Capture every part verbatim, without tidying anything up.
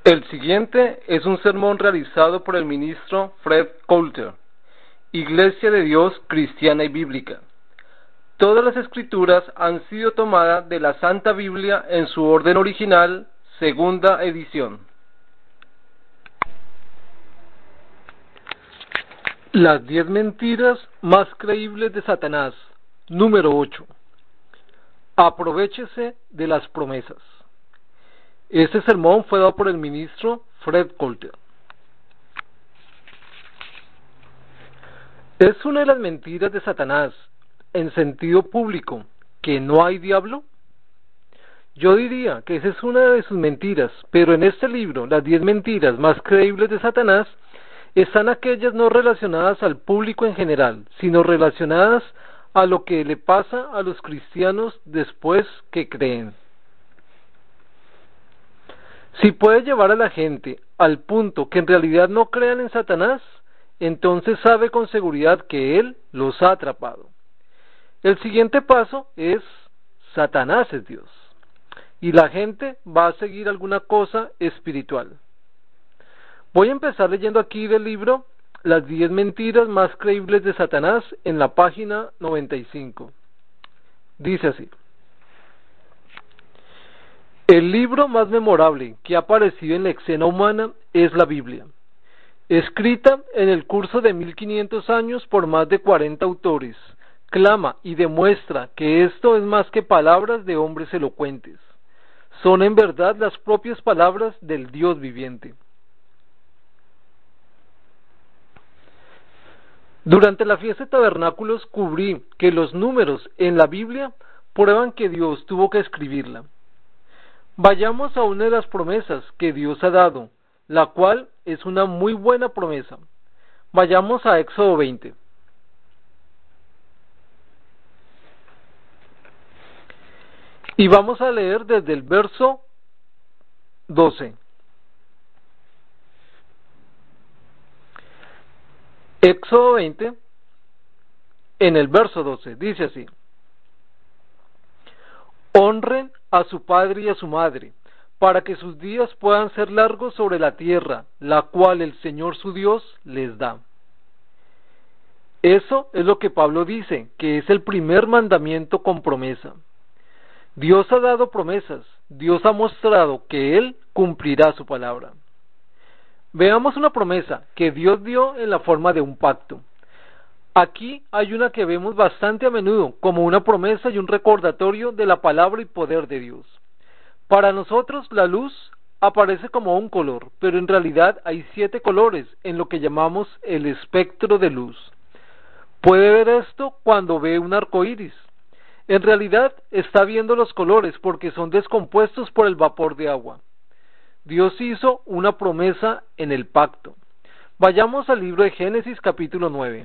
El siguiente es un sermón realizado por el ministro Fred Coulter, Iglesia de Dios Cristiana y Bíblica. Todas las escrituras han sido tomadas de la Santa Biblia en su orden original, segunda edición. Las diez mentiras más creíbles de Satanás, número ocho. Aprovéchese de las promesas. Este sermón fue dado por el ministro Fred Coulter. ¿Es una de las mentiras de Satanás, en sentido público, que no hay diablo? Yo diría que esa es una de sus mentiras, pero en este libro, las diez mentiras más creíbles de Satanás, están aquellas no relacionadas al público en general, sino relacionadas a lo que le pasa a los cristianos después que creen. Si puede llevar a la gente al punto que en realidad no crean en Satanás, entonces sabe con seguridad que él los ha atrapado. El siguiente paso es: Satanás es Dios, y la gente va a seguir alguna cosa espiritual. Voy a empezar leyendo aquí del libro Las diez mentiras más creíbles de Satanás en la página noventa y cinco. Dice así: el libro más memorable que ha aparecido en la escena humana es la Biblia, escrita en el curso de mil quinientos años por más de cuarenta autores. Clama y demuestra que esto es más que palabras de hombres elocuentes. Son en verdad las propias palabras del Dios viviente. Durante la fiesta de tabernáculos cubrí que los números en la Biblia prueban que Dios tuvo que escribirla. Vayamos a una de las promesas que Dios ha dado, la cual es una muy buena promesa. Vayamos a Éxodo veinte. Y vamos a leer desde el verso doce. Éxodo veinte, en el verso doce, dice así: honren a su padre y a su madre, para que sus días puedan ser largos sobre la tierra, la cual el Señor su Dios les da. Eso es lo que Pablo dice, que es el primer mandamiento con promesa. Dios ha dado promesas, Dios ha mostrado que Él cumplirá su palabra. Veamos una promesa que Dios dio en la forma de un pacto. Aquí hay una que vemos bastante a menudo como una promesa y un recordatorio de la palabra y poder de Dios. Para nosotros la luz aparece como un color, pero en realidad hay siete colores en lo que llamamos el espectro de luz. Puede ver esto cuando ve un arco iris. En realidad está viendo los colores porque son descompuestos por el vapor de agua. Dios hizo una promesa en el pacto. Vayamos al libro de Génesis capítulo nueve.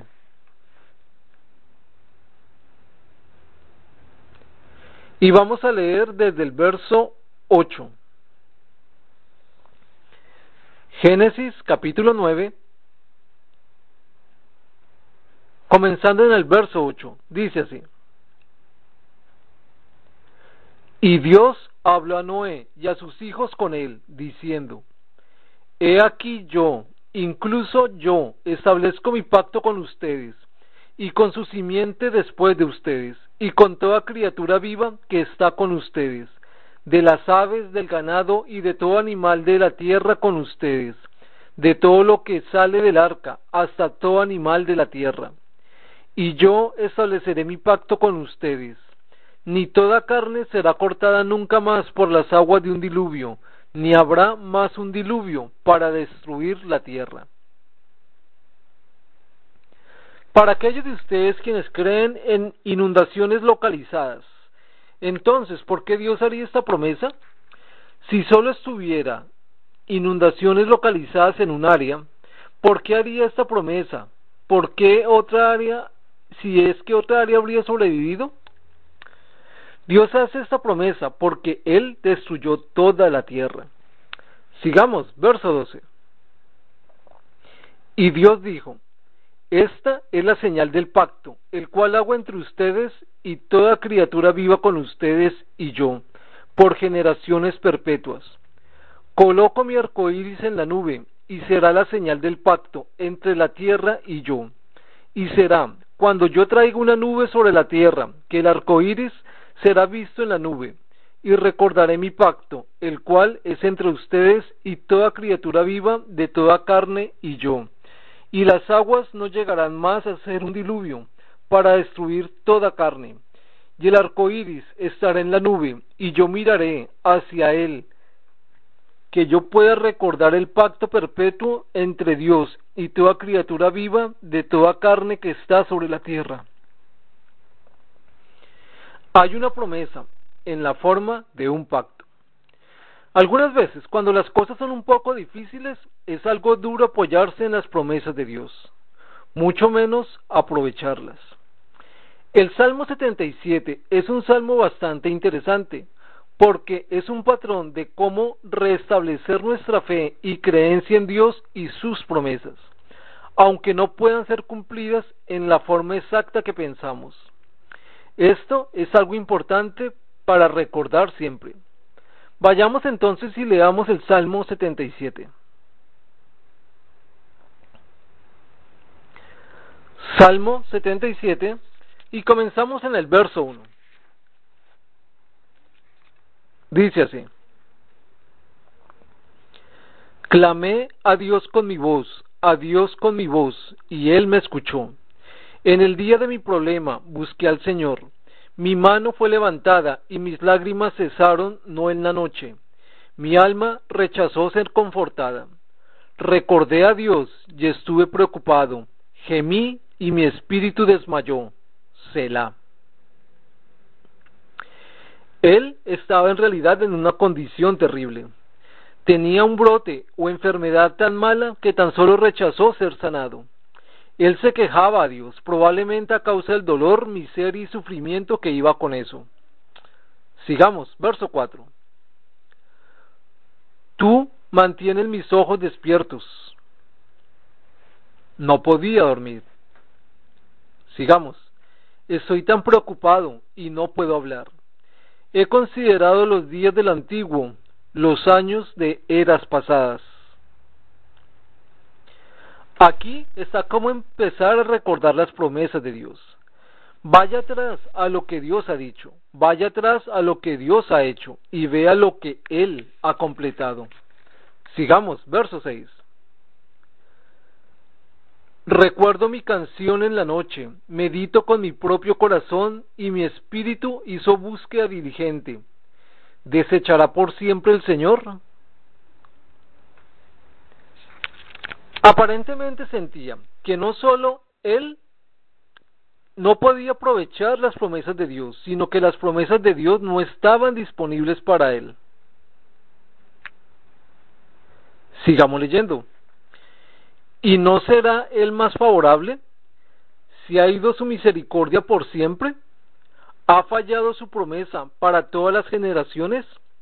Y vamos a leer desde el verso ocho. Génesis capítulo nueve, comenzando en el verso ocho, dice así: y Dios habló a Noé y a sus hijos con él, diciendo: he aquí yo, incluso yo, establezco mi pacto con ustedes, y con su simiente después de ustedes, y con toda criatura viva que está con ustedes, de las aves, del ganado y de todo animal de la tierra con ustedes, de todo lo que sale del arca, hasta todo animal de la tierra. Y yo estableceré mi pacto con ustedes. Ni toda carne será cortada nunca más por las aguas de un diluvio, ni habrá más un diluvio para destruir la tierra. Para aquellos de ustedes quienes creen en inundaciones localizadas, entonces, ¿por qué Dios haría esta promesa? Si solo estuviera inundaciones localizadas en un área, ¿por qué haría esta promesa? ¿Por qué otra área, si es que otra área habría sobrevivido? Dios hace esta promesa porque Él destruyó toda la tierra. Sigamos, verso doce. Y Dios dijo: esta es la señal del pacto, el cual hago entre ustedes y toda criatura viva con ustedes y yo, por generaciones perpetuas. Coloco mi arco iris en la nube, y será la señal del pacto entre la tierra y yo. Y será, cuando yo traiga una nube sobre la tierra, que el arco iris será visto en la nube, y recordaré mi pacto, el cual es entre ustedes y toda criatura viva de toda carne y yo. Y las aguas no llegarán más a ser un diluvio, para destruir toda carne. Y el arco iris estará en la nube, y yo miraré hacia él, que yo pueda recordar el pacto perpetuo entre Dios y toda criatura viva de toda carne que está sobre la tierra. Hay una promesa en la forma de un pacto. Algunas veces, cuando las cosas son un poco difíciles, es algo duro apoyarse en las promesas de Dios, mucho menos aprovecharlas. El Salmo setenta y siete es un salmo bastante interesante, porque es un patrón de cómo restablecer nuestra fe y creencia en Dios y sus promesas, aunque no puedan ser cumplidas en la forma exacta que pensamos. Esto es algo importante para recordar siempre. Vayamos entonces y leamos el Salmo setenta y siete. Salmo setenta y siete, y comenzamos en el verso uno. Dice así: Clamé a Dios con mi voz, a Dios con mi voz, y Él me escuchó. En el día de mi problema busqué al Señor. Mi mano fue levantada y mis lágrimas cesaron no en la noche. Mi alma rechazó ser confortada. Recordé a Dios y estuve preocupado. Gemí y mi espíritu desmayó. Selah. Él estaba en realidad en una condición terrible. Tenía un brote o enfermedad tan mala que tan solo rechazó ser sanado. Él se quejaba a Dios, probablemente a causa del dolor, miseria y sufrimiento que iba con eso. Sigamos, verso cuatro. Tú mantienes mis ojos despiertos. No podía dormir. Sigamos. Estoy tan preocupado y no puedo hablar. He considerado los días del antiguo, los años de eras pasadas. Aquí está cómo empezar a recordar las promesas de Dios. Vaya atrás a lo que Dios ha dicho, vaya atrás a lo que Dios ha hecho y vea lo que Él ha completado. Sigamos, verso seis. Recuerdo mi canción en la noche, medito con mi propio corazón y mi espíritu hizo búsqueda diligente. ¿Desechará por siempre el Señor? Aparentemente sentía que no solo él no podía aprovechar las promesas de Dios, sino que las promesas de Dios no estaban disponibles para él. Sigamos leyendo. ¿Y no será él más favorable? ¿Si ha ido su misericordia por siempre? ¿Ha fallado su promesa para todas las generaciones?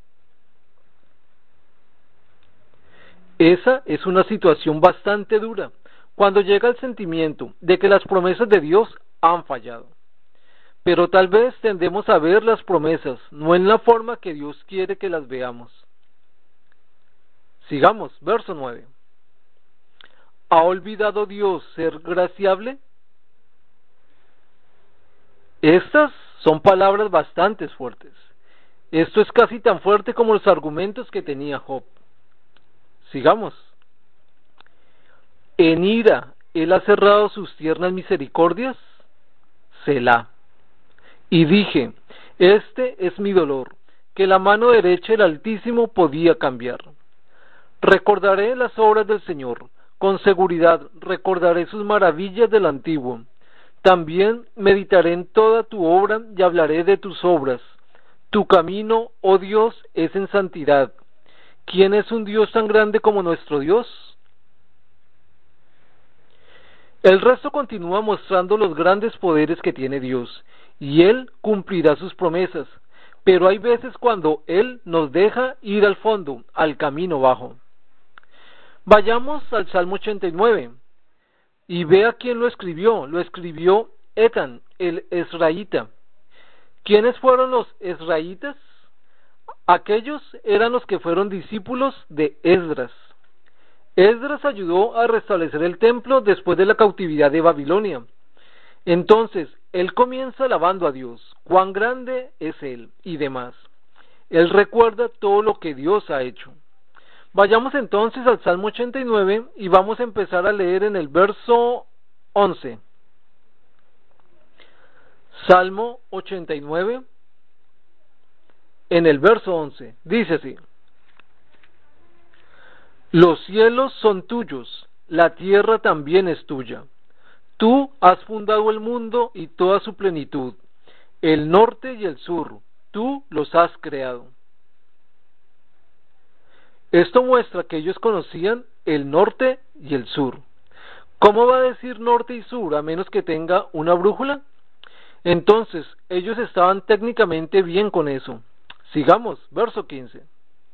Esa es una situación bastante dura, cuando llega el sentimiento de que las promesas de Dios han fallado. Pero tal vez tendemos a ver las promesas, no en la forma que Dios quiere que las veamos. Sigamos, verso nueve. ¿Ha olvidado Dios ser graciable? Estas son palabras bastante fuertes. Esto es casi tan fuerte como los argumentos que tenía Job. Sigamos. En ira, ¿Él ha cerrado sus tiernas misericordias? Selah. Y dije, este es mi dolor, que la mano derecha del Altísimo podía cambiar. Recordaré las obras del Señor, con seguridad recordaré sus maravillas del antiguo. También meditaré en toda tu obra y hablaré de tus obras. Tu camino, oh Dios, es en santidad. ¿Quién es un Dios tan grande como nuestro Dios? El resto continúa mostrando los grandes poderes que tiene Dios, y Él cumplirá sus promesas, pero hay veces cuando Él nos deja ir al fondo, al camino bajo. Vayamos al Salmo ochenta y nueve, y vea quién lo escribió. Lo escribió Etán, el Ezraíta. ¿Quiénes fueron los Ezraítas? Aquellos eran los que fueron discípulos de Esdras. Esdras ayudó a restablecer el templo después de la cautividad de Babilonia. Entonces, él comienza alabando a Dios, cuán grande es Él y demás. Él recuerda todo lo que Dios ha hecho. Vayamos entonces al Salmo ochenta y nueve y vamos a empezar a leer en el verso once. Salmo ochenta y nueve, en el verso once, dice así: Los cielos son tuyos, la tierra también es tuya. Tú has fundado el mundo y toda su plenitud, el norte y el sur, tú los has creado. Esto muestra que ellos conocían el norte y el sur. ¿Cómo va a decir norte y sur a menos que tenga una brújula? Entonces, ellos estaban técnicamente bien con eso. Sigamos, verso quince.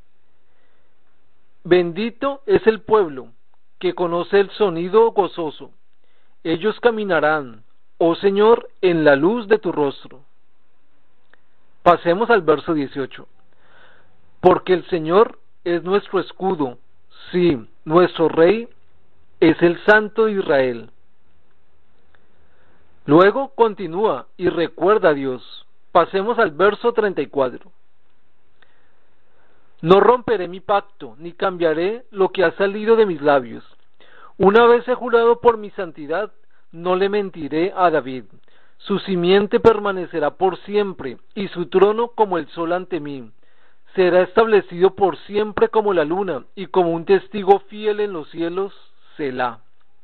Bendito es el pueblo que conoce el sonido gozoso. Ellos caminarán, oh Señor, en la luz de tu rostro. Pasemos al verso dieciocho. Porque el Señor es nuestro escudo, sí, nuestro Rey es el Santo de Israel. Luego continúa y recuerda a Dios. Pasemos al verso treinta y cuatro. No romperé mi pacto, ni cambiaré lo que ha salido de mis labios. Una vez he jurado por mi santidad, no le mentiré a David. Su simiente permanecerá por siempre, y su trono como el sol ante mí. Será establecido por siempre como la luna, y como un testigo fiel en los cielos, Selah.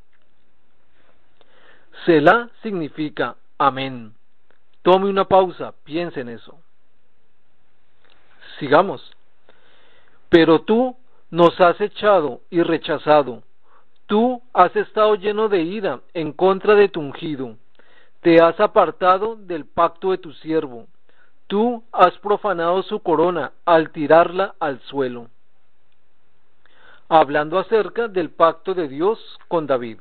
Selah significa amén. Tome una pausa, piense en eso. Sigamos. Pero tú nos has echado y rechazado. Tú has estado lleno de ira en contra de tu ungido. Te has apartado del pacto de tu siervo. Tú has profanado su corona al tirarla al suelo. Hablando acerca del pacto de Dios con David.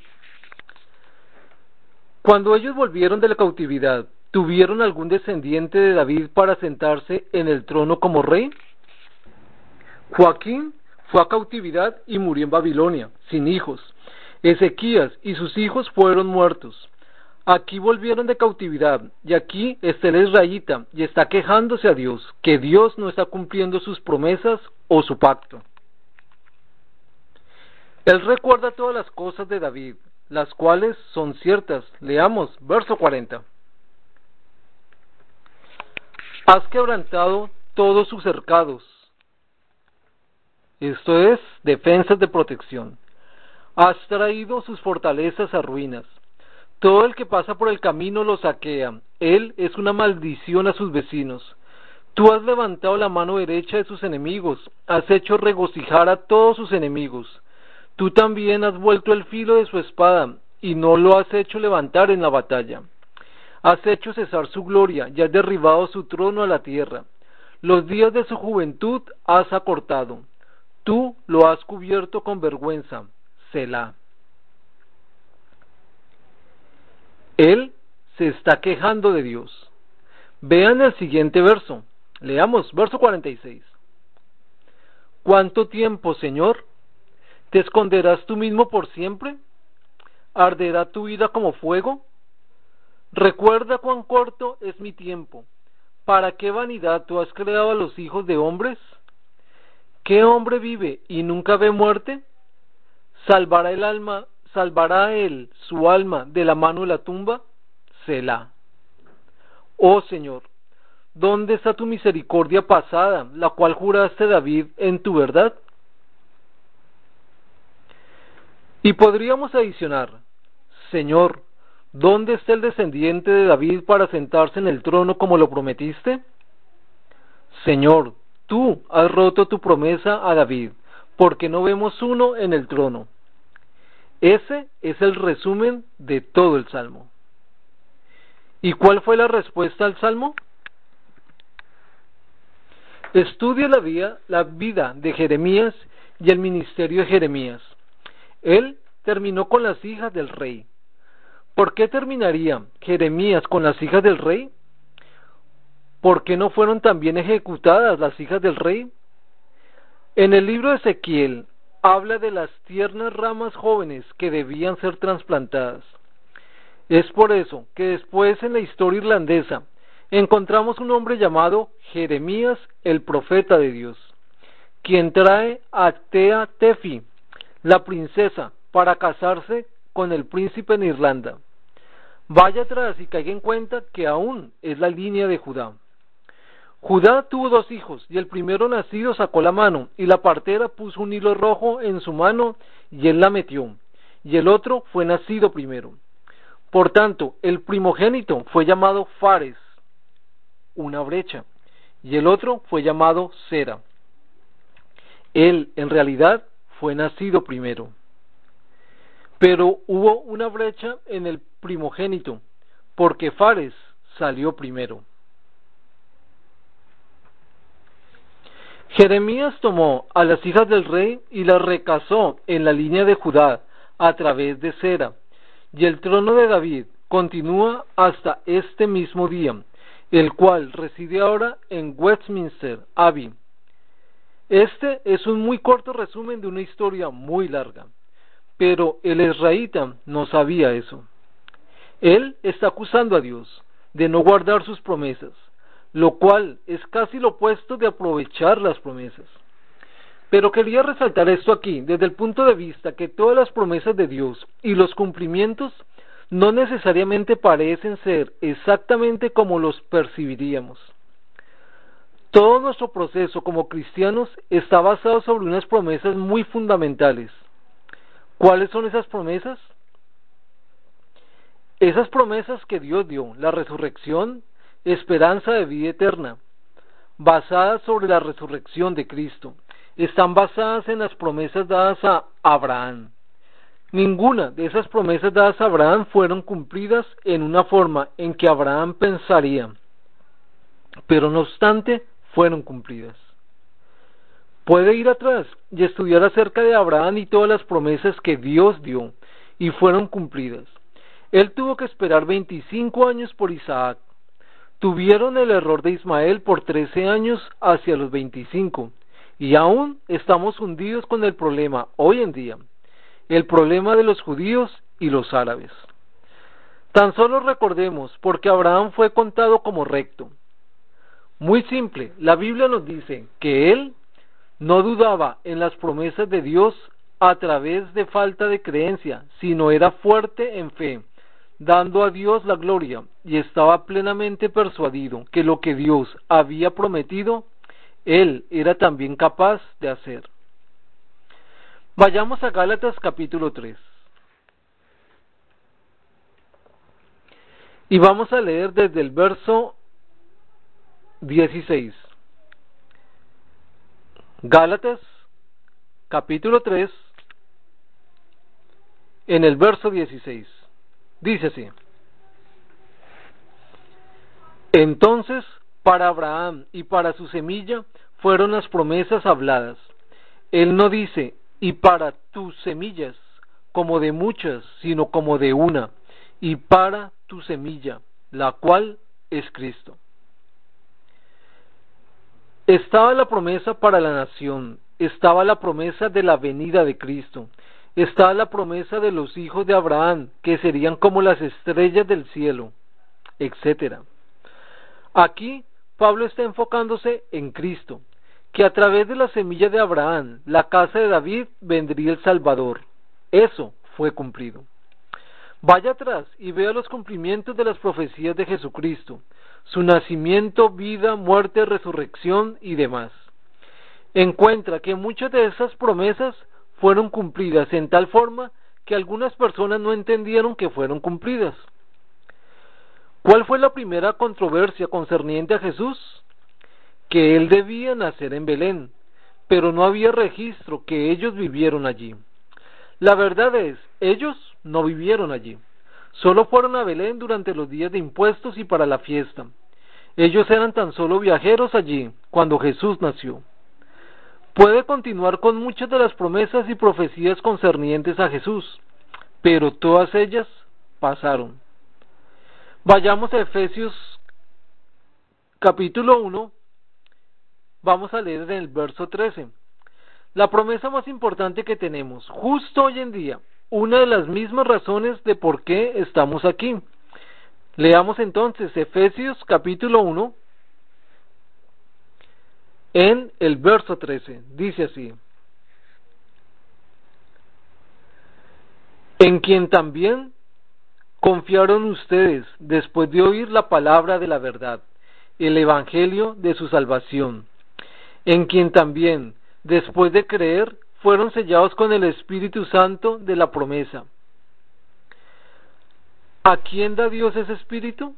Cuando ellos volvieron de la cautividad, ¿tuvieron algún descendiente de David para sentarse en el trono como rey? Joaquín fue a cautividad y murió en Babilonia, sin hijos. Ezequías y sus hijos fueron muertos. Aquí volvieron de cautividad, y aquí está el israelita, y está quejándose a Dios, que Dios no está cumpliendo sus promesas o su pacto. Él recuerda todas las cosas de David, las cuales son ciertas. Leamos, verso cuarenta. Has quebrantado todos sus cercados. Esto es, defensas de protección. Has traído sus fortalezas a ruinas. Todo el que pasa por el camino lo saquea. Él es una maldición a sus vecinos. Tú has levantado la mano derecha de sus enemigos. Has hecho regocijar a todos sus enemigos. Tú también has vuelto el filo de su espada, y no lo has hecho levantar en la batalla. Has hecho cesar su gloria, y has derribado su trono a la tierra. Los días de su juventud has acortado. Tú lo has cubierto con vergüenza. Selah. Él se está quejando de Dios. Vean el siguiente verso. Leamos, verso cuarenta y seis. ¿Cuánto tiempo, Señor? ¿Te esconderás tú mismo por siempre? ¿Arderá tu ira como fuego? Recuerda cuán corto es mi tiempo. ¿Para qué vanidad tú has creado a los hijos de hombres? ¿Qué hombre vive y nunca ve muerte? ¿Salvará el alma, salvará él su alma de la mano de la tumba? Selah. Oh Señor, ¿dónde está tu misericordia pasada, la cual juraste David en tu verdad? Y podríamos adicionar, Señor, ¿dónde está el descendiente de David para sentarse en el trono como lo prometiste? Señor, tú has roto tu promesa a David, porque no vemos uno en el trono. Ese es el resumen de todo el Salmo. ¿Y cuál fue la respuesta al Salmo? Estudia la vida, la vida de Jeremías y el ministerio de Jeremías. Él terminó con las hijas del rey. ¿Por qué terminaría Jeremías con las hijas del rey? ¿por qué no fueron también ejecutadas las hijas del rey? En el libro de Ezequiel habla de las tiernas ramas jóvenes que debían ser trasplantadas. Es por eso que después en la historia irlandesa encontramos un hombre llamado Jeremías, el profeta de Dios, quien trae a Tea Tefi, la princesa, para casarse con el príncipe en Irlanda. Vaya atrás y caiga en cuenta que aún es la línea de Judá. Judá tuvo dos hijos, y el primero nacido sacó la mano, y la partera puso un hilo rojo en su mano, y él la metió, y el otro fue nacido primero. Por tanto, el primogénito fue llamado Fares, una brecha, y el otro fue llamado Sera. Él, en realidad, fue nacido primero. Pero hubo una brecha en el primogénito, porque Fares salió primero. Jeremías tomó a las hijas del rey y las recasó en la línea de Judá a través de Sera, y el trono de David continúa hasta este mismo día, el cual reside ahora en Westminster Abbey. Este es un muy corto resumen de una historia muy larga, pero el israelita no sabía eso. Él está acusando a Dios de no guardar sus promesas, lo cual es casi lo opuesto de aprovechar las promesas. Pero quería resaltar esto aquí, desde el punto de vista que todas las promesas de Dios y los cumplimientos no necesariamente parecen ser exactamente como los percibiríamos. Todo nuestro proceso como cristianos está basado sobre unas promesas muy fundamentales. ¿Cuáles son esas promesas? Esas promesas que Dios dio, la resurrección, esperanza de vida eterna, basadas sobre la resurrección de Cristo, están basadas en las promesas dadas a Abraham. Ninguna de esas promesas dadas a Abraham fueron cumplidas en una forma en que Abraham pensaría, pero no obstante fueron cumplidas. Puede ir atrás y estudiar acerca de Abraham y todas las promesas que Dios dio y fueron cumplidas. Él tuvo que esperar veinticinco años por Isaac. Tuvieron el error de Ismael por trece años hacia los veinticinco, y aún estamos hundidos con el problema hoy en día, el problema de los judíos y los árabes. Tan solo recordemos porque Abraham fue contado como recto. Muy simple, la Biblia nos dice que él no dudaba en las promesas de Dios a través de falta de creencia, sino era fuerte en fe, dando a Dios la gloria, y estaba plenamente persuadido que lo que Dios había prometido, él era también capaz de hacer. Vayamos a Gálatas capítulo tres. Y vamos a leer desde el verso dieciséis. Gálatas capítulo tres, en el verso dieciséis. Dice así: Entonces, para Abraham y para su semilla fueron las promesas habladas. Él no dice, y para tus semillas, como de muchas, sino como de una, y para tu semilla, la cual es Cristo. Estaba la promesa para la nación, estaba la promesa de la venida de Cristo, estaba la promesa de los hijos de Abraham, que serían como las estrellas del cielo, etcétera. Aquí Pablo está enfocándose en Cristo, que a través de la semilla de Abraham, la casa de David, vendría el Salvador. Eso fue cumplido. Vaya atrás y vea los cumplimientos de las profecías de Jesucristo, su nacimiento, vida, muerte, resurrección y demás. Encuentra que muchas de esas promesas fueron cumplidas en tal forma que algunas personas no entendieron que fueron cumplidas. ¿Cuál fue la primera controversia concerniente a Jesús? Que él debía nacer en Belén, pero no había registro que ellos vivieron allí. La verdad es, ellos no vivieron allí. Solo fueron a Belén durante los días de impuestos y para la fiesta. Ellos eran tan solo viajeros allí cuando Jesús nació. Puede continuar con muchas de las promesas y profecías concernientes a Jesús, pero todas ellas pasaron. Vayamos a Efesios capítulo uno, vamos a leer en el verso trece. La promesa más importante que tenemos justo hoy en día, una de las mismas razones de por qué estamos aquí. Leamos entonces Efesios capítulo uno, en el verso trece, dice así: en quien también confiaron ustedes después de oír la palabra de la verdad, el evangelio de su salvación, en quien también, después de creer, fueron sellados con el Espíritu Santo de la promesa. ¿A quién da Dios ese Espíritu?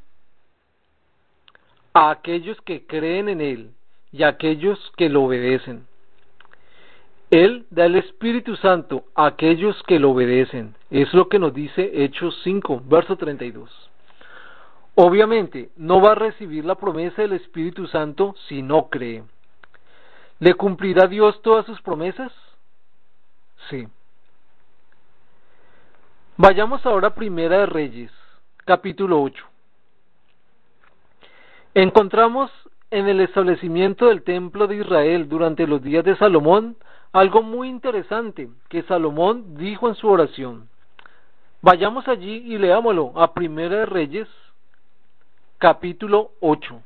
A aquellos que creen en Él y a aquellos que lo obedecen. Él da el Espíritu Santo a aquellos que lo obedecen. Es lo que nos dice Hechos cinco, verso treinta y dos. Obviamente, no va a recibir la promesa del Espíritu Santo si no cree. ¿Le cumplirá Dios todas sus promesas? Sí. Vayamos ahora a Primera de Reyes, capítulo ocho. Encontramos en el establecimiento del templo de Israel durante los días de Salomón algo muy interesante que Salomón dijo en su oración. Vayamos allí y leámoslo a Primera de Reyes, capítulo ocho.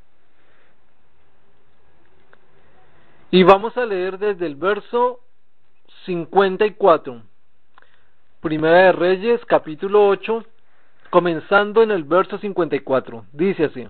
Y vamos a leer desde el verso cincuenta y cuatro. Primera de Reyes, capítulo ocho, comenzando en el verso cincuenta y cuatro. Dice así: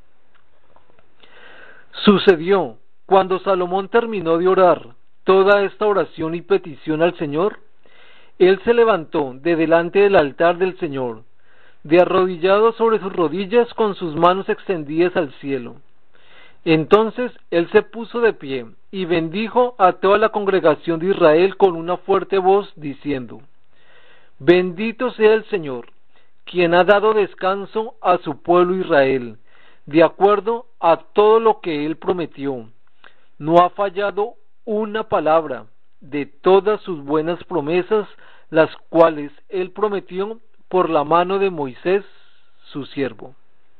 Sucedió, cuando Salomón terminó de orar toda esta oración y petición al Señor, él se levantó de delante del altar del Señor, de arrodillado sobre sus rodillas con sus manos extendidas al cielo. Entonces él se puso de pie y bendijo a toda la congregación de Israel con una fuerte voz, diciendo: Bendito sea el Señor, quien ha dado descanso a su pueblo Israel, de acuerdo a todo lo que él prometió. No ha fallado una palabra de todas sus buenas promesas, las cuales él prometió por la mano de Moisés, su siervo.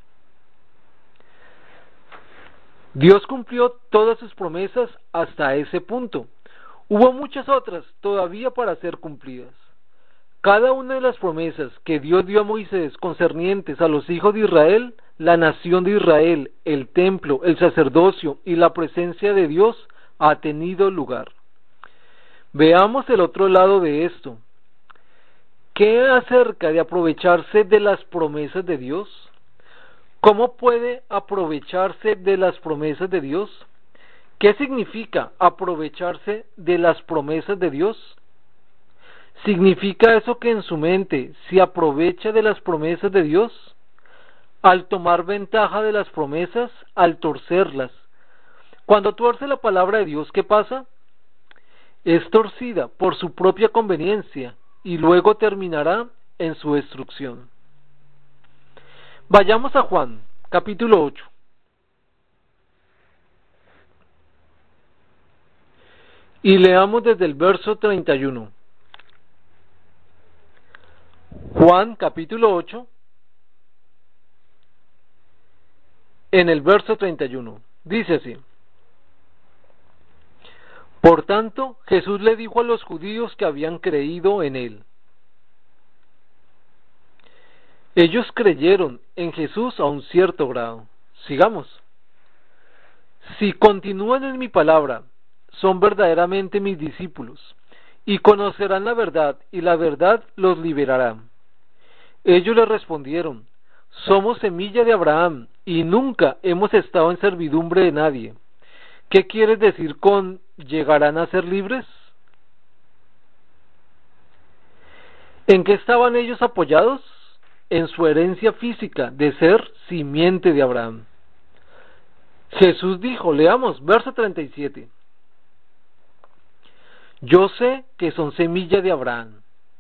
Dios cumplió todas sus promesas hasta ese punto. Hubo muchas otras todavía para ser cumplidas. Cada una de las promesas que Dios dio a Moisés concernientes a los hijos de Israel, la nación de Israel, el templo, el sacerdocio y la presencia de Dios ha tenido lugar. Veamos el otro lado de esto. ¿Qué acerca de aprovecharse de las promesas de Dios? ¿Cómo puede aprovecharse de las promesas de Dios? ¿Qué significa aprovecharse de las promesas de Dios? ¿Significa eso que en su mente se aprovecha de las promesas de Dios? Al tomar ventaja de las promesas, al torcerlas. Cuando tuerce la palabra de Dios, ¿qué pasa? Es torcida por su propia conveniencia y luego terminará en su destrucción. Vayamos a Juan, capítulo ocho. Y leamos desde el verso treinta y uno. Juan, capítulo ocho, en el verso treinta y uno. Dice así: Por tanto, Jesús le dijo a los judíos que habían creído en él. Ellos creyeron en Jesús a un cierto grado. Sigamos. Si continúan en mi palabra, son verdaderamente mis discípulos, y conocerán la verdad, y la verdad los liberará. Ellos le respondieron: somos semilla de Abraham, y nunca hemos estado en servidumbre de nadie. ¿Qué quieres decir con llegarán a ser libres? ¿En qué estaban ellos apoyados? En su herencia física de ser simiente de Abraham. Jesús dijo, leamos, verso treinta y siete: Yo sé que son semilla de Abraham.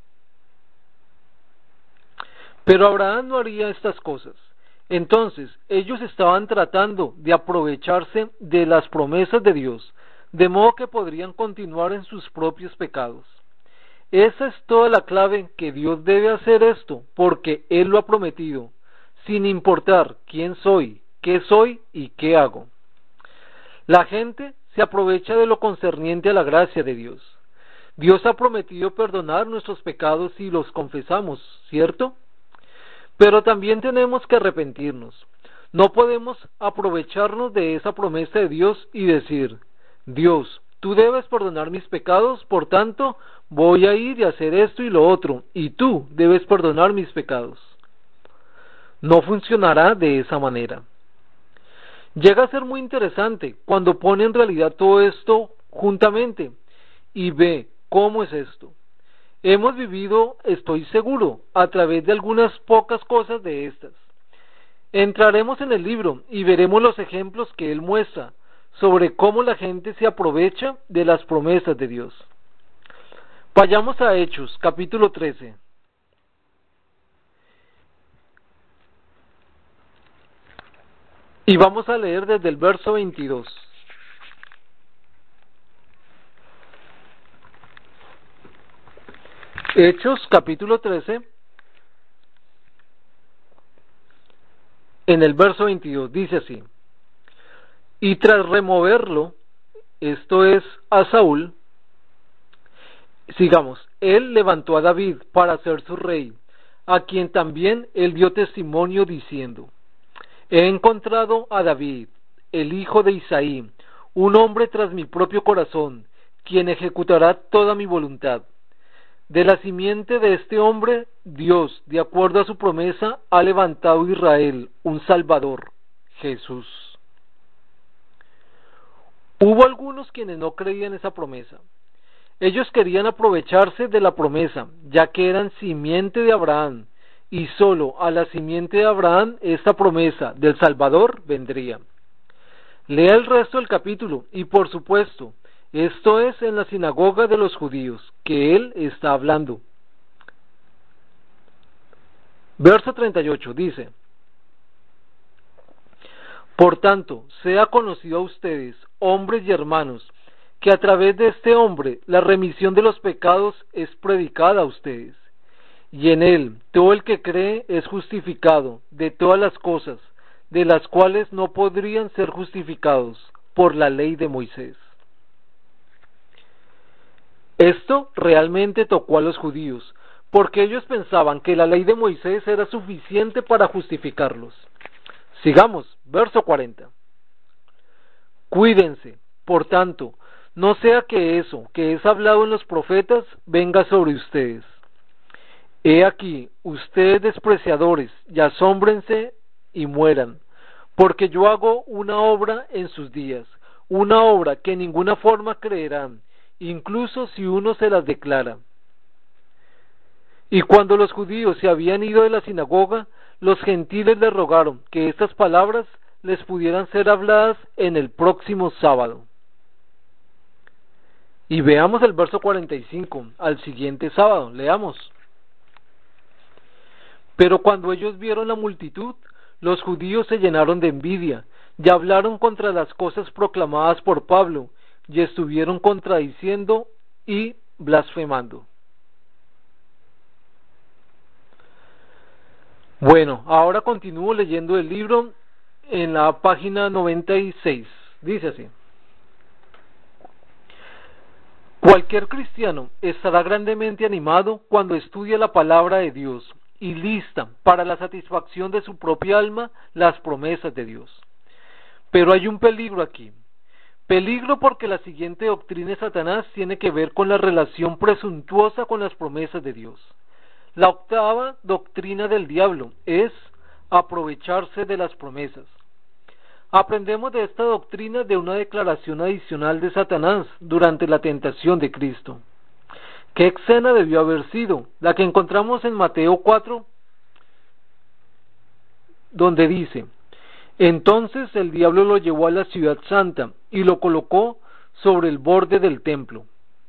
Pero Abraham no haría estas cosas. Entonces, ellos estaban tratando de aprovecharse de las promesas de Dios, de modo que podrían continuar en sus propios pecados. Esa es toda la clave, que Dios debe hacer esto, porque Él lo ha prometido, sin importar quién soy, qué soy y qué hago. La gente se aprovecha de lo concerniente a la gracia de Dios. Dios ha prometido perdonar nuestros pecados si los confesamos, ¿cierto? Pero también tenemos que arrepentirnos. No podemos aprovecharnos de esa promesa de Dios y decir, Dios, tú debes perdonar mis pecados, por tanto, voy a ir y hacer esto y lo otro, y tú debes perdonar mis pecados. No funcionará de esa manera. Llega a ser muy interesante cuando pone en realidad todo esto juntamente y ve cómo es esto. Hemos vivido, estoy seguro, a través de algunas pocas cosas de estas. Entraremos en el libro y veremos los ejemplos que él muestra sobre cómo la gente se aprovecha de las promesas de Dios. Vayamos a Hechos, capítulo trece. Y vamos a leer desde el verso veintidós. Hechos, capítulo trece, en el verso veintidós, dice así: y tras removerlo, esto es a Saúl, sigamos, él levantó a David para ser su rey, a quien también él dio testimonio diciendo: he encontrado a David, el hijo de Isaí, un hombre tras mi propio corazón, quien ejecutará toda mi voluntad. De la simiente de este hombre, Dios, de acuerdo a su promesa, ha levantado a Israel un Salvador, Jesús. Hubo algunos quienes no creían esa promesa. Ellos querían aprovecharse de la promesa, ya que eran simiente de Abraham, y solo a la simiente de Abraham esta promesa del Salvador vendría. Lea el resto del capítulo, y por supuesto, esto es en la sinagoga de los judíos, que él está hablando. Verso treinta y ocho dice: por tanto, sea conocido a ustedes, hombres y hermanos, que a través de este hombre la remisión de los pecados es predicada a ustedes, y en él todo el que cree es justificado de todas las cosas, de las cuales no podrían ser justificados por la ley de Moisés. Esto realmente tocó a los judíos, porque ellos pensaban que la ley de Moisés era suficiente para justificarlos. Sigamos, verso cuarenta. Cuídense, por tanto, no sea que eso que es hablado en los profetas venga sobre ustedes. He aquí, ustedes despreciadores, y asómbrense y mueran, porque yo hago una obra en sus días, una obra que en ninguna forma creerán, incluso si uno se las declara. Y cuando los judíos se habían ido de la sinagoga, los gentiles les rogaron que estas palabras les pudieran ser habladas en el próximo sábado. Y veamos el verso cuarenta y cinco, al siguiente sábado, leamos. Pero cuando ellos vieron la multitud, los judíos se llenaron de envidia, y hablaron contra las cosas proclamadas por Pablo, y estuvieron contradiciendo y blasfemando. Bueno, ahora continúo leyendo el libro en la página noventa y seis. Dice así: cualquier cristiano estará grandemente animado cuando estudia la palabra de Dios y lista para la satisfacción de su propia alma las promesas de Dios. Pero hay un peligro aquí. Peligro porque la siguiente doctrina de Satanás tiene que ver con la relación presuntuosa con las promesas de Dios. La octava doctrina del diablo es aprovecharse de las promesas. Aprendemos de esta doctrina de una declaración adicional de Satanás durante la tentación de Cristo. ¿Qué escena debió haber sido? La que encontramos en Mateo cuatro, donde dice: entonces el diablo lo llevó a la ciudad santa y lo colocó sobre el borde del templo.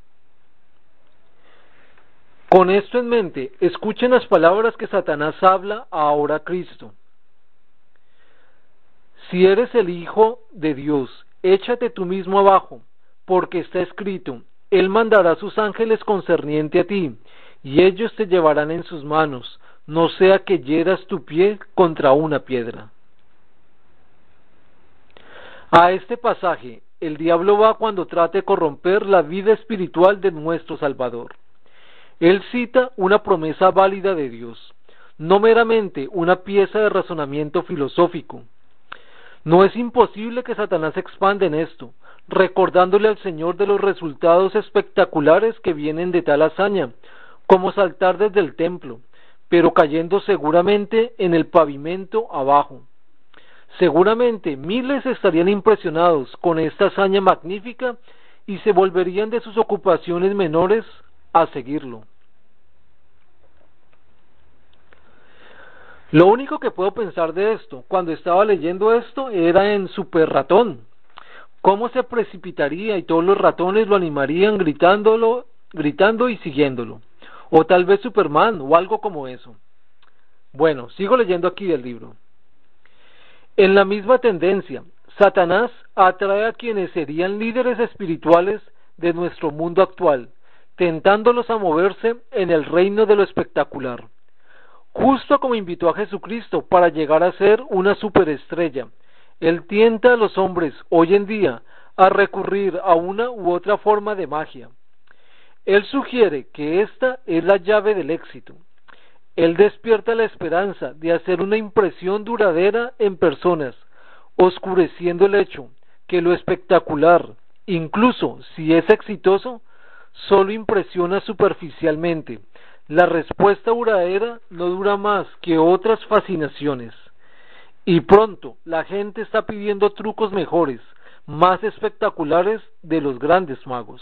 Con esto en mente, escuchen las palabras que Satanás habla ahora a Cristo. Si eres el Hijo de Dios, échate tú mismo abajo, porque está escrito: Él mandará a sus ángeles concerniente a ti, y ellos te llevarán en sus manos, no sea que hieras tu pie contra una piedra. A este pasaje, el diablo va cuando trate de corromper la vida espiritual de nuestro Salvador. Él cita una promesa válida de Dios, no meramente una pieza de razonamiento filosófico. No es imposible que Satanás expanda en esto, recordándole al Señor de los resultados espectaculares que vienen de tal hazaña, como saltar desde el templo, pero cayendo seguramente en el pavimento abajo. Seguramente miles estarían impresionados con esta hazaña magnífica y se volverían de sus ocupaciones menores a seguirlo. Lo único que puedo pensar de esto, cuando estaba leyendo esto, era en Super Ratón. Cómo se precipitaría y todos los ratones lo animarían gritándolo, gritando y siguiéndolo. O tal vez Superman o algo como eso. Bueno, sigo leyendo aquí del libro. En la misma tendencia, Satanás atrae a quienes serían líderes espirituales de nuestro mundo actual, tentándolos a moverse en el reino de lo espectacular. Justo como invitó a Jesucristo para llegar a ser una superestrella, Él tienta a los hombres hoy en día a recurrir a una u otra forma de magia. Él sugiere que esta es la llave del éxito. Él despierta la esperanza de hacer una impresión duradera en personas, oscureciendo el hecho que lo espectacular, incluso si es exitoso, solo impresiona superficialmente. La respuesta duradera no dura más que otras fascinaciones. Y pronto la gente está pidiendo trucos mejores, más espectaculares de los grandes magos.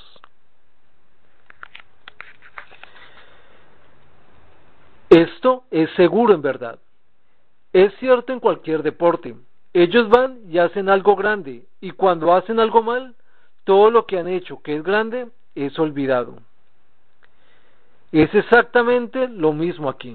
Esto es seguro en verdad. Es cierto en cualquier deporte. Ellos van y hacen algo grande, y cuando hacen algo mal, todo lo que han hecho que es grande es olvidado. Es exactamente lo mismo aquí.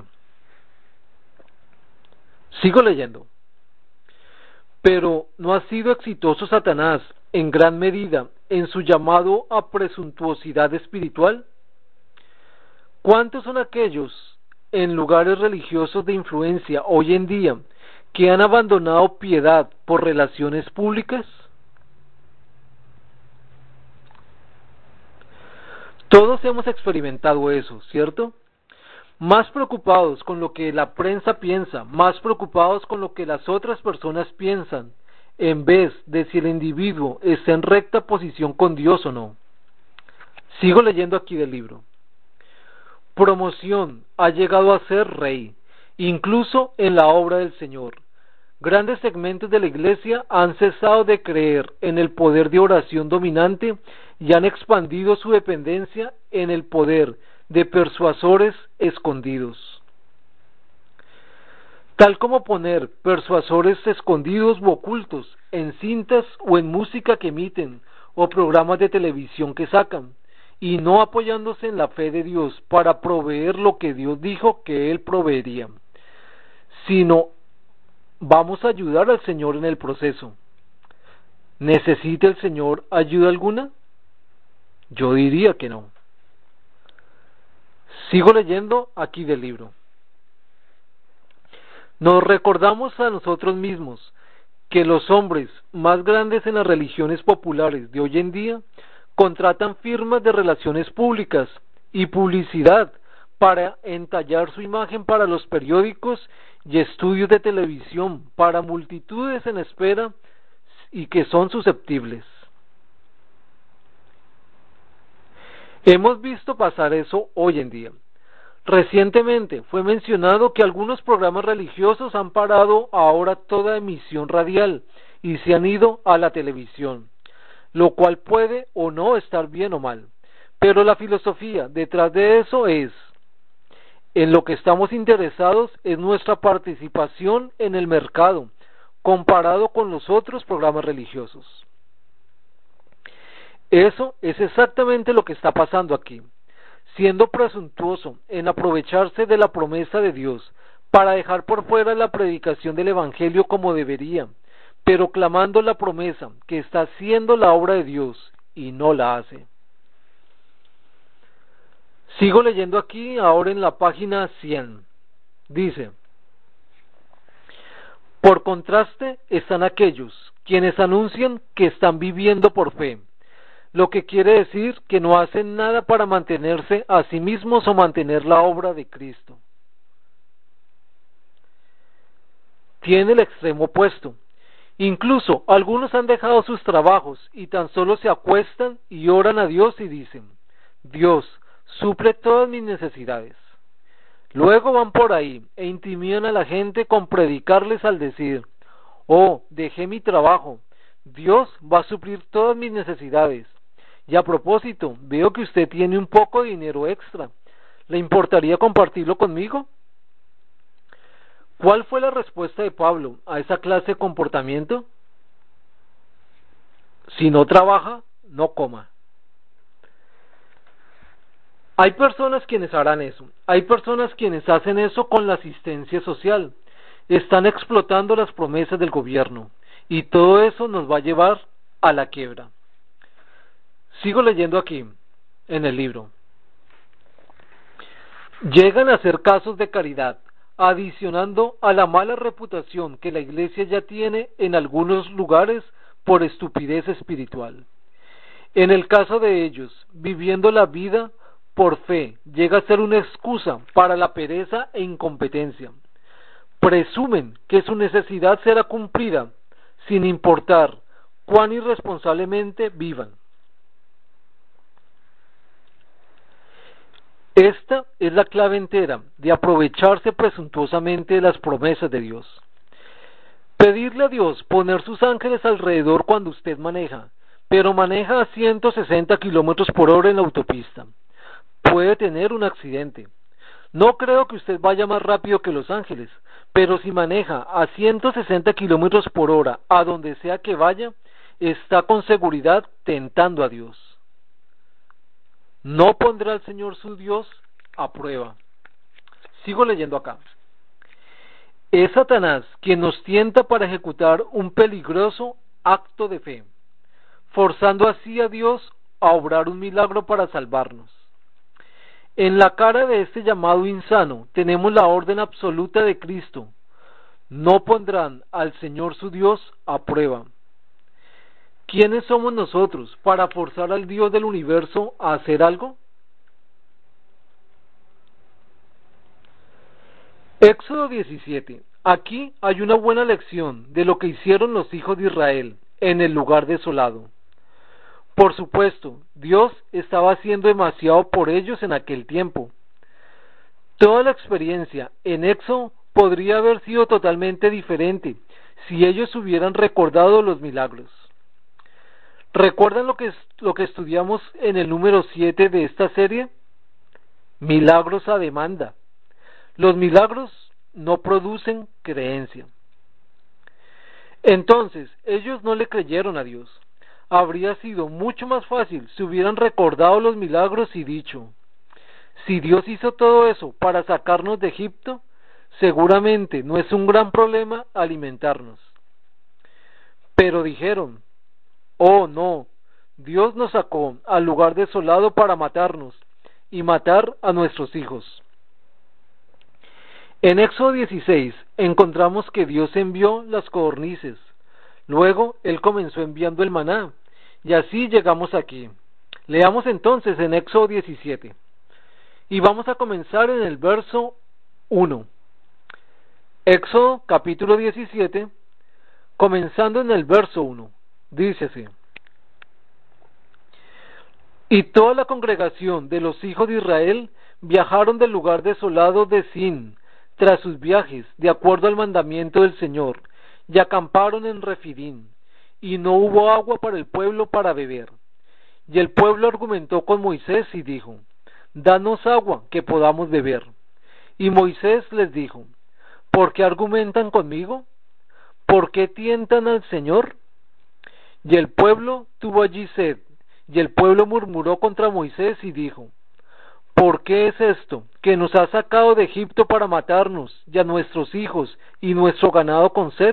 Sigo leyendo. Pero ¿no ha sido exitoso Satanás en gran medida en su llamado a presuntuosidad espiritual? ¿Cuántos son aquellos en lugares religiosos de influencia hoy en día que han abandonado piedad por relaciones públicas? Todos hemos experimentado eso, ¿cierto? Más preocupados con lo que la prensa piensa, más preocupados con lo que las otras personas piensan, en vez de si el individuo está en recta posición con Dios o no. Sigo leyendo aquí del libro. Promoción ha llegado a ser rey, incluso en la obra del Señor. Grandes segmentos de la Iglesia han cesado de creer en el poder de oración dominante y han expandido su dependencia en el poder de persuasores escondidos. Tal como poner persuasores escondidos u ocultos en cintas o en música que emiten o programas de televisión que sacan, y no apoyándose en la fe de Dios para proveer lo que Dios dijo que Él proveería, sino vamos a ayudar al Señor en el proceso. ¿Necesita el Señor ayuda alguna? Yo diría que no. Sigo leyendo aquí del libro. Nos recordamos a nosotros mismos que los hombres más grandes en las religiones populares de hoy en día contratan firmas de relaciones públicas y publicidad para entallar su imagen para los periódicos y estudios de televisión para multitudes en espera y que son susceptibles. Hemos visto pasar eso hoy en día. Recientemente fue mencionado que algunos programas religiosos han parado ahora toda emisión radial y se han ido a la televisión, lo cual puede o no estar bien o mal, pero la filosofía detrás de eso es: en lo que estamos interesados es nuestra participación en el mercado, comparado con los otros programas religiosos. Eso es exactamente lo que está pasando aquí, siendo presuntuoso en aprovecharse de la promesa de Dios para dejar por fuera la predicación del Evangelio como debería, pero clamando la promesa que está haciendo la obra de Dios y no la hace. Sigo leyendo aquí ahora en la página cien. Dice: por contraste están aquellos quienes anuncian que están viviendo por fe, lo que quiere decir que no hacen nada para mantenerse a sí mismos o mantener la obra de Cristo. Tiene el extremo opuesto. Incluso algunos han dejado sus trabajos y tan solo se acuestan y oran a Dios y dicen: Dios, suple todas mis necesidades. Luego van por ahí e intimidan a la gente con predicarles al decir: oh, dejé mi trabajo, Dios va a suplir todas mis necesidades. Y a propósito, veo que usted tiene un poco de dinero extra. ¿Le importaría compartirlo conmigo? ¿Cuál fue la respuesta de Pablo a esa clase de comportamiento? Si no trabaja, no coma. Hay personas quienes harán eso. Hay personas quienes hacen eso con la asistencia social. Están explotando las promesas del gobierno. Y todo eso nos va a llevar a la quiebra. Sigo leyendo aquí, en el libro. Llegan a ser casos de caridad, adicionando a la mala reputación que la iglesia ya tiene en algunos lugares por estupidez espiritual. En el caso de ellos, viviendo la vida por fe llega a ser una excusa para la pereza e incompetencia. Presumen que su necesidad será cumplida sin importar cuán irresponsablemente vivan. Esta es la clave entera de aprovecharse presuntuosamente de las promesas de Dios. Pedirle a Dios poner sus ángeles alrededor cuando usted maneja, pero maneja a ciento sesenta kilómetros por hora en la autopista. Puede tener un accidente. No creo que usted vaya más rápido que los ángeles, pero si maneja a ciento sesenta kilómetros por hora a donde sea que vaya, está con seguridad tentando a Dios. No pondrá al Señor su Dios a prueba. Sigo leyendo acá. Es Satanás quien nos tienta para ejecutar un peligroso acto de fe, forzando así a Dios a obrar un milagro para salvarnos. En la cara de este llamado insano tenemos la orden absoluta de Cristo: no pondrán al Señor su Dios a prueba. ¿Quiénes somos nosotros para forzar al Dios del universo a hacer algo? Éxodo diecisiete. Aquí hay una buena lección de lo que hicieron los hijos de Israel en el lugar desolado. Por supuesto, Dios estaba haciendo demasiado por ellos en aquel tiempo. Toda la experiencia en Éxodo podría haber sido totalmente diferente si ellos hubieran recordado los milagros. ¿Recuerdan lo que, lo que estudiamos en el número siete de esta serie? Milagros a demanda. Los milagros no producen creencia. Entonces, ellos no le creyeron a Dios. Habría sido mucho más fácil si hubieran recordado los milagros y dicho: si Dios hizo todo eso para sacarnos de Egipto, seguramente no es un gran problema alimentarnos. Pero dijeron: oh no, Dios nos sacó al lugar desolado para matarnos y matar a nuestros hijos. En Éxodo dieciséis encontramos que Dios envió las codornices. Luego Él comenzó enviando el maná, y así llegamos aquí. Leamos entonces en Éxodo diecisiete, y vamos a comenzar en el verso uno. Éxodo capítulo diecisiete, comenzando en el verso uno, dice así: y toda la congregación de los hijos de Israel viajaron del lugar desolado de Sin, tras sus viajes, de acuerdo al mandamiento del Señor, y acamparon en Refidín, y no hubo agua para el pueblo para beber. Y el pueblo argumentó con Moisés y dijo: danos agua que podamos beber. Y Moisés les dijo: ¿por qué argumentan conmigo? ¿Por qué tientan al Señor? Y el pueblo tuvo allí sed, y el pueblo murmuró contra Moisés y dijo: ¿por qué es esto, que nos ha sacado de Egipto para matarnos, y a nuestros hijos y nuestro ganado con sed?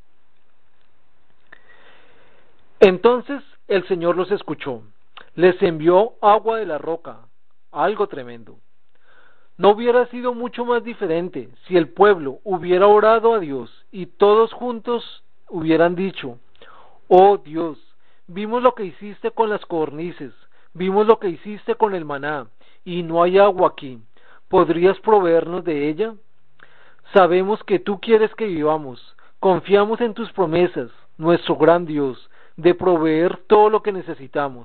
Entonces el Señor los escuchó, les envió agua de la roca, algo tremendo. ¿No hubiera sido mucho más diferente si el pueblo hubiera orado a Dios y todos juntos hubieran dicho: Oh Dios, vimos lo que hiciste con las codornices, vimos lo que hiciste con el maná, y no hay agua aquí. ¿Podrías proveernos de ella? Sabemos que tú quieres que vivamos, confiamos en tus promesas, nuestro gran Dios, de proveer todo lo que necesitamos.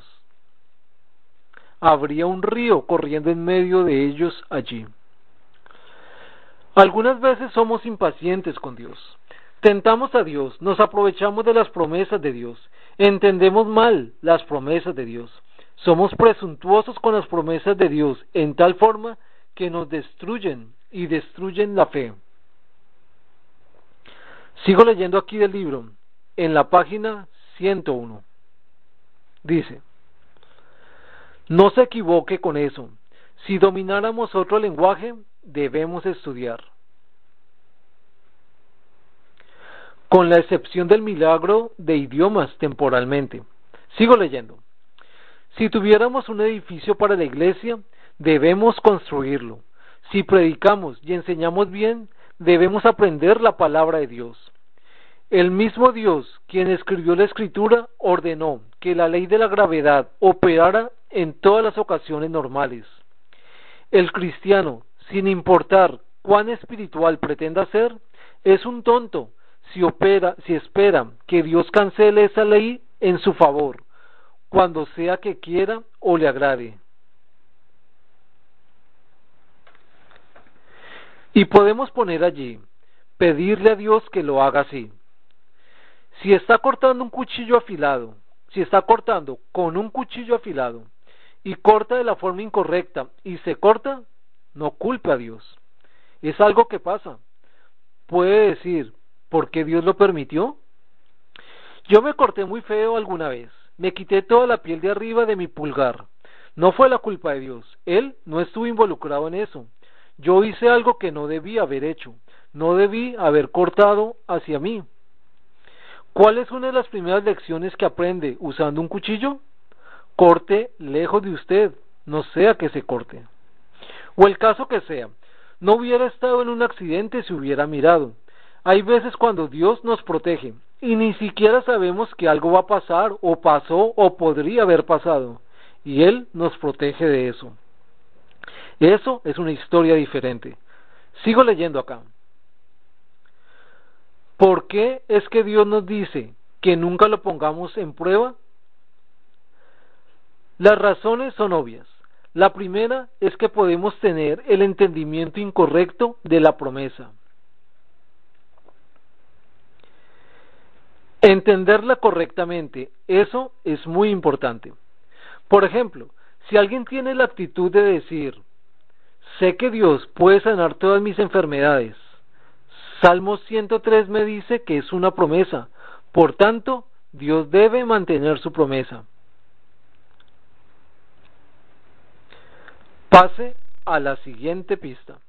Habría un río corriendo en medio de ellos allí. Algunas veces somos impacientes con Dios. Tentamos a Dios, nos aprovechamos de las promesas de Dios, entendemos mal las promesas de Dios. Somos presuntuosos con las promesas de Dios en tal forma que nos destruyen y destruyen la fe. Sigo leyendo aquí del libro, en la página ciento uno. Dice: no se equivoque con eso. Si domináramos otro lenguaje, debemos estudiar. Con la excepción del milagro de idiomas temporalmente. Sigo leyendo. Si tuviéramos un edificio para la iglesia, debemos construirlo. Si predicamos y enseñamos bien, debemos aprender la palabra de Dios. El mismo Dios, quien escribió la Escritura, ordenó que la ley de la gravedad operara en todas las ocasiones normales. El cristiano, sin importar cuán espiritual pretenda ser, es un tonto si opera, si espera que Dios cancele esa ley en su favor, cuando sea que quiera o le agrade. Y podemos poner allí, pedirle a Dios que lo haga así. Si está cortando un cuchillo afilado, si está cortando con un cuchillo afilado y corta de la forma incorrecta y se corta, no culpe a Dios. Es algo que pasa. Puede decir, ¿por qué Dios lo permitió? Yo me corté muy feo alguna vez. Me quité toda la piel de arriba de mi pulgar. No fue la culpa de Dios. Él no estuvo involucrado en eso. Yo hice algo que no debí haber hecho. No debí haber cortado hacia mí. ¿Cuál es una de las primeras lecciones que aprende usando un cuchillo? Corte lejos de usted, no sea que se corte. O el caso que sea, no hubiera estado en un accidente si hubiera mirado. Hay veces cuando Dios nos protege y ni siquiera sabemos que algo va a pasar o pasó o podría haber pasado, y Él nos protege de eso. Eso es una historia diferente. Sigo leyendo acá. ¿Por qué es que Dios nos dice que nunca lo pongamos en prueba? Las razones son obvias. La primera es que podemos tener el entendimiento incorrecto de la promesa. Entenderla correctamente, eso es muy importante. Por ejemplo, si alguien tiene la actitud de decir, sé que Dios puede sanar todas mis enfermedades, Salmo ciento tres me dice que es una promesa, por tanto, Dios debe mantener su promesa. Pase a la siguiente pista.